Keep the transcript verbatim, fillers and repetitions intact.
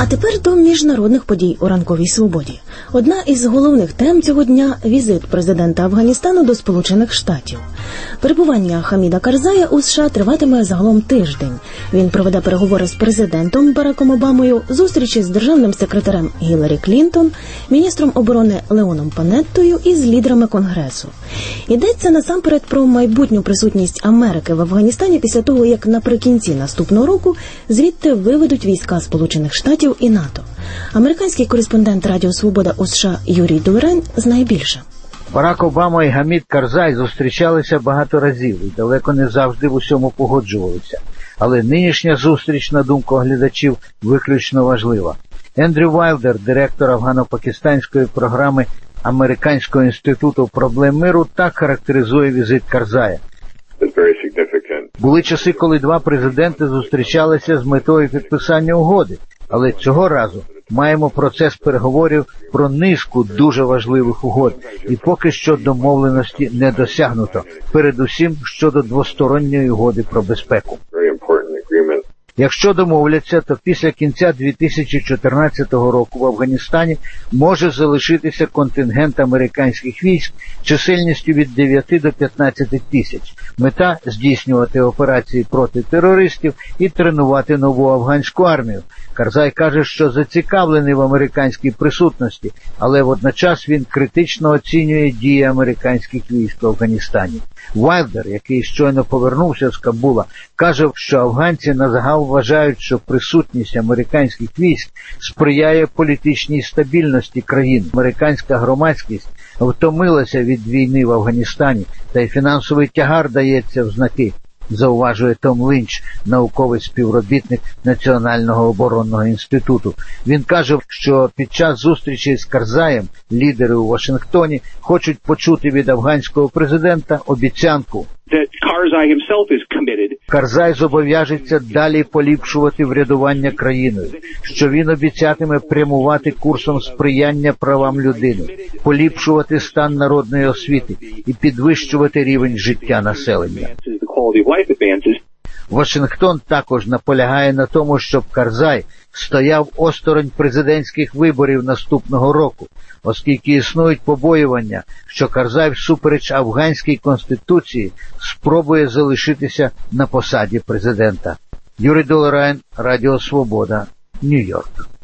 А тепер до міжнародних подій у ранковій свободі. Одна із головних тем цього дня – візит президента Афганістану до Сполучених Штатів. Перебування Хаміда Карзая у США триватиме загалом тиждень. Він проведе переговори з президентом Бараком Обамою, зустрічі з державним секретарем Гіларі Клінтон, міністром оборони Леоном Панеттою і з лідерами Конгресу. Йдеться насамперед про майбутню присутність Америки в Афганістані після того, як наприкінці наступного року звідти виведуть війська Сполучених Штатів і НАТО. Американський кореспондент Радіо Свобода у США Юрій Долорайн знає більше. Барак Обама і Хамід Карзай зустрічалися багато разів і далеко не завжди в усьому погоджувалися. Але нинішня зустріч, на думку оглядачів, виключно важлива. Ендрю Вайлдер, директор афгано-пакистанської програми Американського інституту проблем миру, так характеризує візит Карзая. Були часи, коли два президенти зустрічалися з метою підписання угоди, але цього разу маємо процес переговорів про низку дуже важливих угод, і поки що домовленості не досягнуто, передусім щодо двосторонньої угоди про безпеку. Якщо домовляться, то після кінця дві тисячі чотирнадцятого року в Афганістані може залишитися контингент американських військ чисельністю від дев'яти до п'ятнадцяти тисяч. Мета – здійснювати операції проти терористів і тренувати нову афганську армію. Карзай каже, що зацікавлений в американській присутності, але водночас він критично оцінює дії американських військ в Афганістані. Вайлдер, який щойно повернувся з Кабула, каже, що афганці назагал вважають, що присутність американських військ сприяє політичній стабільності країн. Американська громадськість втомилася від війни в Афганістані, та й фінансовий тягар дається в знаки, зауважує Том Лінч, науковий співробітник Національного оборонного інституту. Він каже, що під час зустрічі з Карзаєм лідери у Вашингтоні хочуть почути від афганського президента обіцянку. Карзай зобов'яжеться далі поліпшувати врядування країною, що він обіцятиме прямувати курсом сприяння правам людини, поліпшувати стан народної освіти і підвищувати рівень життя населення. Вашингтон також наполягає на тому, щоб Карзай стояв осторонь президентських виборів наступного року, оскільки існують побоювання, що Карзай всупереч афганській конституції спробує залишитися на посаді президента. Юрій Долорайн, Радіо Свобода, Нью-Йорк.